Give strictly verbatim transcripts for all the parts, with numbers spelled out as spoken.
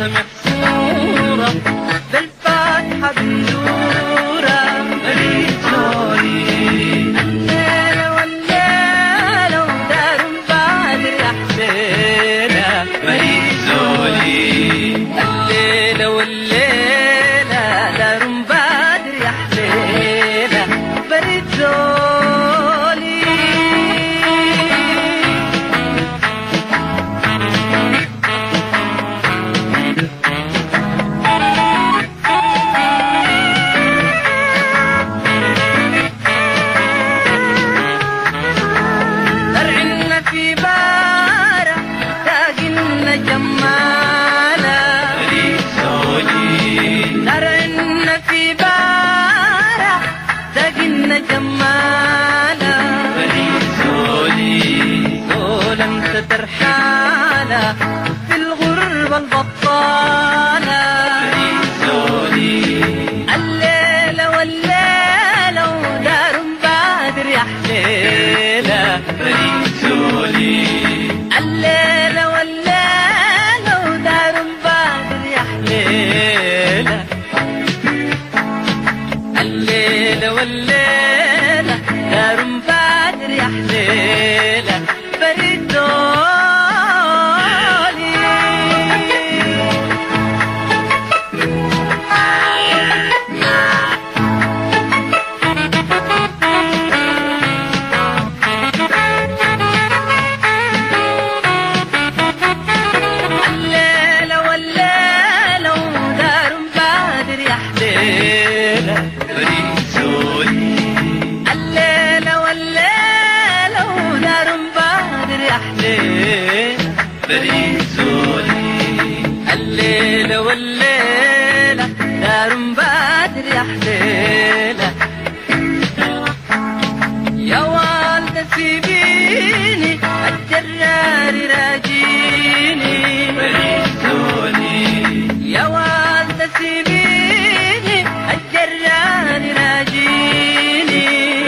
محصورة بالفاتحة بنزورة بريتولي الليلة والليلة ودار بادر يا حسينة بريتولي الليلة والليلة دار بادر يا حسينة بريتولي في بارة تاقلنا جمالة نرعنا في بارة تاقلنا جمالة ظلم سترحالة في الغربة البطالة الليلة والليلة ودار بادر يا حليلة الليلة والليلة ودار بادر يا حليلة الليلة والليلة دار بادر يا حليلة بريتولي الليلة والليلة ودار بادر يا حليلة بريتولي الليلة والليلة دار بادر يا حليلة يا والدة سيبيني الجرار راجيني بريتولي يا والدة سيبيني الجرار راجيني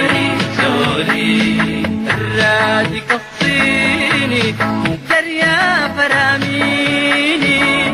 الرادي قصيني دريا فراميني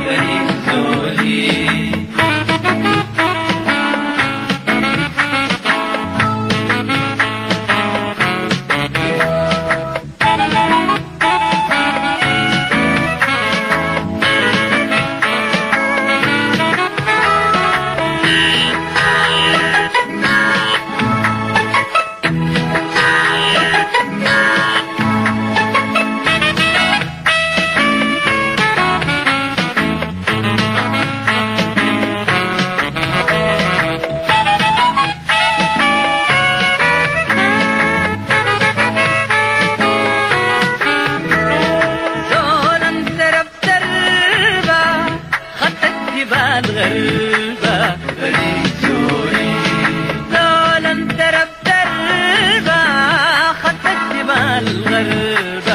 الغربة بريتولي لولا انت رب دربة خدت جبال الغربة